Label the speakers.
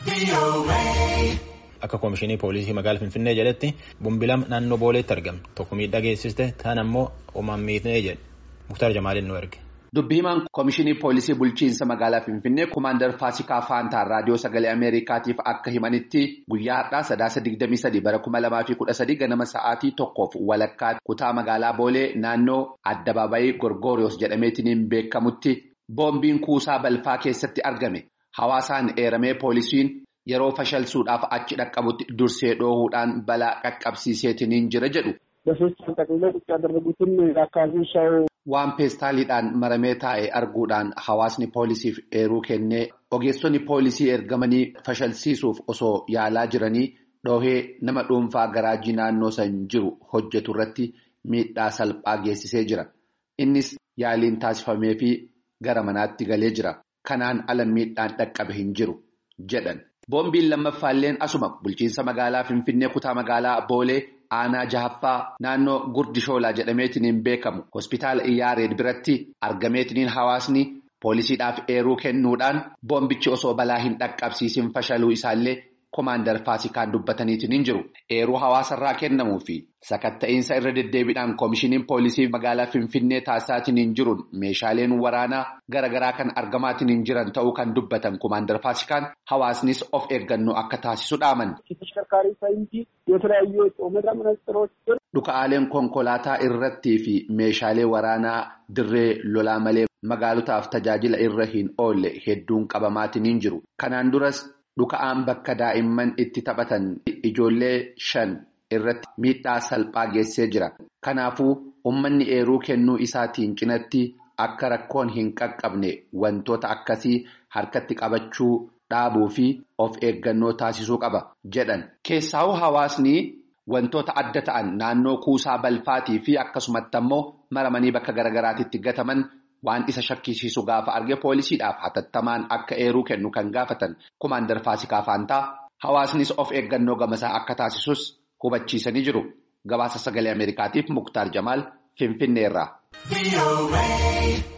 Speaker 1: Akka Koomishinii Poolisii Magaalaa Finfinnee jedhetti bombilam naannoo Booleetti argame. Tokko miidhaa geessiste taan ammoo homaan miidhee jedhe. Muktaar Jamaaliin nu erge.
Speaker 2: Dubbii himaan Koomishinii Poolisii Bulchiinsa Magaalaa Finfinnee Kumaandar Faasikaa Faantaa Raadiyoo Sagalee Ameerikaatiif akka himanitti guyyaa har'aa sadaasa 23 bara 2013 ganama sa'aatii tokkoof walakkaa kutaa magaalaa Boolee naannoo Addabaabayii Gorgoriyoos jedhameetiin beekamutti boombiin kuusaa balfaa keessatti argame. Hawaasaan eeramee poolisiin yeroo fashalsuudhaaf achi dhaqqabutti dursee dhoohuudhaan balaa qaqqabsiiseetiin jira jedhu. Waan peestaaliidhaan maramee taa'e arguudhaan hawaasni poolisiif eeruu kennee ogeessonni poolisii ergamanii fashalsiisuuf osoo yaalaa jiranii dhoohee nama dhuunfaa garaajii naannoo san jiru hojjetu irratti miidhaa salphaa geessisee jira. Innis yaaliin taasifamee fi gara manaatti galee jira. Kanaan ala miidhaan dhaqqabe hin jiru jedhan. Boombiin lammaffaalleen asuma bulchiinsa magaalaa Finfinnee kutaa magaalaa Boolee aanaa jahaffaa naannoo Gurdishoolaa jedhameetiin beekamu hospitaala Iyyaareed biratti argameetiin hawaasni poolisiidhaaf eeruu kennuudhaan boombichi osoo balaa hin dhaqqabsiisin fashaluu isaallee Komaandar Faasikaan dubbataniitiin jiru. Eeruu hawaasarraa kennamuu fi sakatta'iinsa irra deddeebiidhaan Koomishiniin Poolisii magaalaa Finfinnee taasisaatiin jiruun meeshaaleen waraanaa garaagaraa kan argamaatiin jiran ta'uu kan dubbatan Komaandar Faasikaan hawaasnis of eeggannoo akka taasisu dhaaman. Dhuka'aaleen konkolaataa irrattii fi meeshaalee waraanaa dirree lolaa malee magaalotaaf tajaajila irra hin oolle hedduun qabamaatiin jiru. Kanaan duras dhuka'aan bakka daa'imman itti taphatan ijoollee 5 irratti miidhaa salphaa geessee jira. Kanaafuu uummanni eeruu kennuu isaatiin cinatti akka rakkoon hin qaqqabne wantoota akkasii harkatti qabachuu dhaabuu fi of eeggannoo taasisuu qaba jedhan. Keessaa'uu hawaasni wantoota adda ta'an naannoo kuusaa balfaatii fi akkasumatti ammoo maramanii bakka garagaraatitti gataman waan isa shakkisiisu gaafa arge poolisiidhaaf hatattamaan akka eeruu kennu kan gaafatan Kumaandar Faasikaa Faantaa hawaasnis of eeggannoo gamasaa akka taasisus hubachiisanii jiru. Gabaasa Sagalee Ameerikaatiif Muktaar Jamaal Finfinneerraa.